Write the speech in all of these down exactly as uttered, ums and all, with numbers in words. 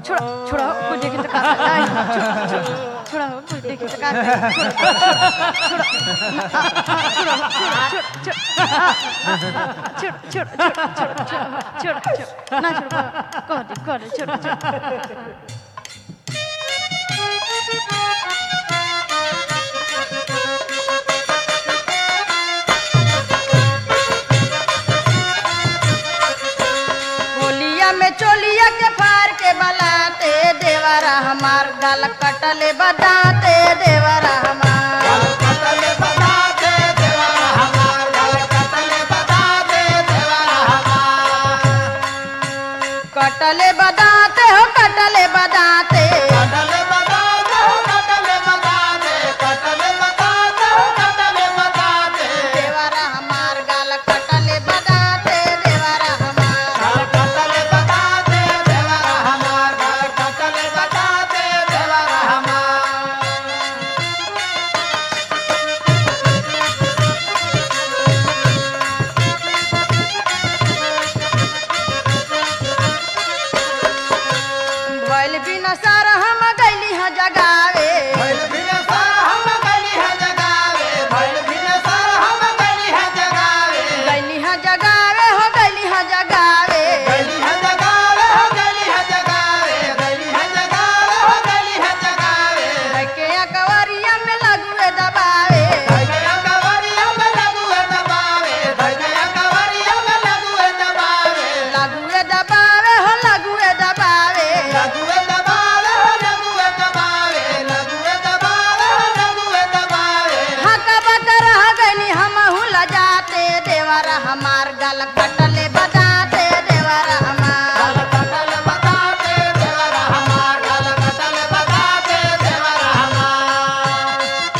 छोड़ा छोड़ा कोई देखे तो काट आई छोड़ा कोई देखे तो काट छोड़ा छोड़ा छोड़ा छोड़ा छोड़ा ना छोड़ा कह दे कह दे छोड़ा छोड़ा में चोलिया के फार के बलाते देवरा हमार गाल कटले बदाते देवरा हमार गाल कटले बदाते देवरा हमार गाल कटले बदाते देवरा हमार कटले बदाते हो कटले बदाते कटले बदाते हो कटले बदाते कटले बदाते हो कटले बदाते देवरा हमार गाल कटले बदाते देवरा हमार गाल कटले बदाते देवरा हमार गाल कटले बदाते देवरा हमार भइल बिना सारा हम गइली ह जगावे भइल बिना सारा हम गइली है जगावे भइल बिना सारा हम गइली है जगावे गइली ह जगावे हो गइली ह जगावे गइली है जगावे हो गइली है जगावे गइली है जगावे हो गइली है जगावे के कवरिया में लगुए दबावे धइया कवरिया में लगुए दबावे धइया कवरिया में लगुए दबावे लगुए दबावे हो लगुए दबावे लगुए दबावे हो लगुए दबावे लगुए दबावे हो लगुए दबावे हका बकर गनी हम हुला जाते देवरा हमार गल कटले बदाते देवरा हमार गाल कटले बदाते देवरा हमार गाल कटले बदाते देवरा हमार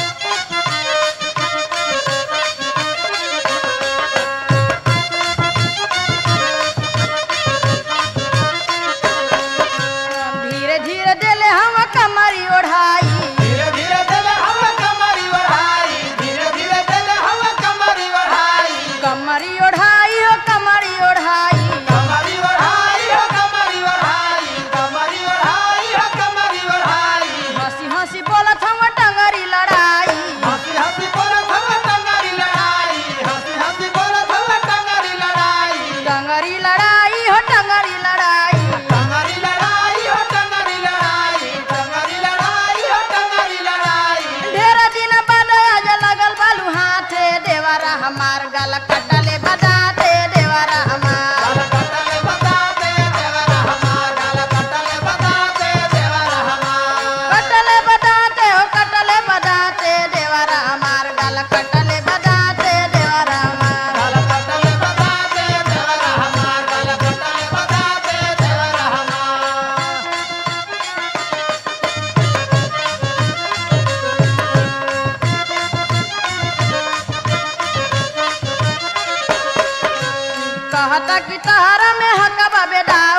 धीरे धीरे देले हम कमरी ओढ़ाई धीरे धीरे देले हम कमरी ओढ़ाई धीरे धीरे देले हम कमरी ओढ़ाई कमरी ओढ़ाई हो कमरी ओढ़ाई कमरी ओढ़ाई हो कमरी ओढ़ाई कमरी ओढ़ाई हो कमरी ओढ़ाई हंसी हंसी बोलत हम टंगरी लड़ाई हंसी हंसी बोलत हम टंगरी लड़ाई हंसी हंसी बोलत हम टंगरी लड़ाई टंगरी लड़ाई हो टंगरी लड़ाई टंगरी लड़ाई हो टंगरी लड़ाई टंगरी लड़ाई हो टंगरी लड़ाई ढेर दिन बाद आज लगल बालू हाथे देवरा हमार गल कटले बदाते देवरा हमार गाल कटले बदाते देवरा हमार गाल कटले बदाते देवरा हमार कटले बदाते हो कटले बदाते देवरा हमार गल कटले बदाते देवरा हमार गाल कटले बदाते देवरा हमार गाल कटले बदाते देवरा हमार कहता कि तहरा में हकबा बेदा